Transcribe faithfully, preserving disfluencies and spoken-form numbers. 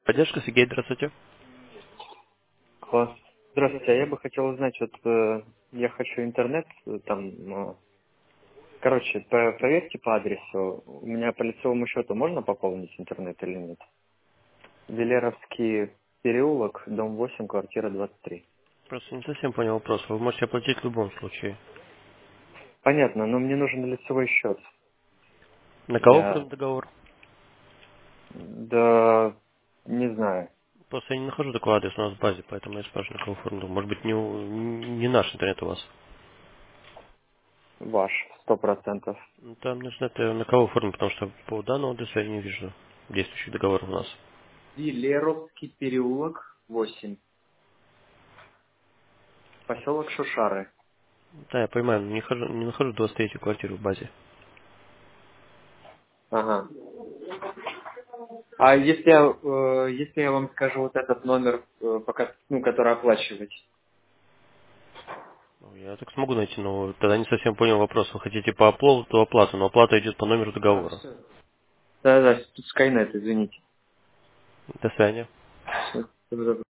Поддержка, Сергей, здравствуйте. Класс. Здравствуйте, а я бы хотел узнать, вот э, я хочу интернет, э, там, э, короче, про- проверьте по адресу, у меня по лицевому счету можно пополнить интернет или нет? Велеровский переулок, дом восемь, квартира двадцать три. Просто не совсем понял вопрос. Вы можете оплатить в любом случае. Понятно, но мне нужен лицевой счет. На кого Я, оформлен договор? да, не знаю, Просто я не нахожу такого адреса у нас в базе, поэтому я спрашиваю, на кого оформлен. Может быть, не, у- не наш интернет у вас. ваш, сто процентов. Ну, там нужно это на кого оформлен, потому что по данному адресу я не вижу действующий договор у нас. Велеровский переулок, восемь, поселок Шушары. Да, я понимаю, но не, хожу, не нахожу двадцать третью квартиру в базе. Ага. А если я, э, если я вам скажу вот этот номер, э, пока, ну, который оплачивать? Ну, я так смогу найти, но тогда не совсем понял вопрос. Вы хотите по оплату, оплату, но оплата идет по номеру А, договора. все. Да-да, тут Skynet, извините. До свидания. Всё, всего доброго.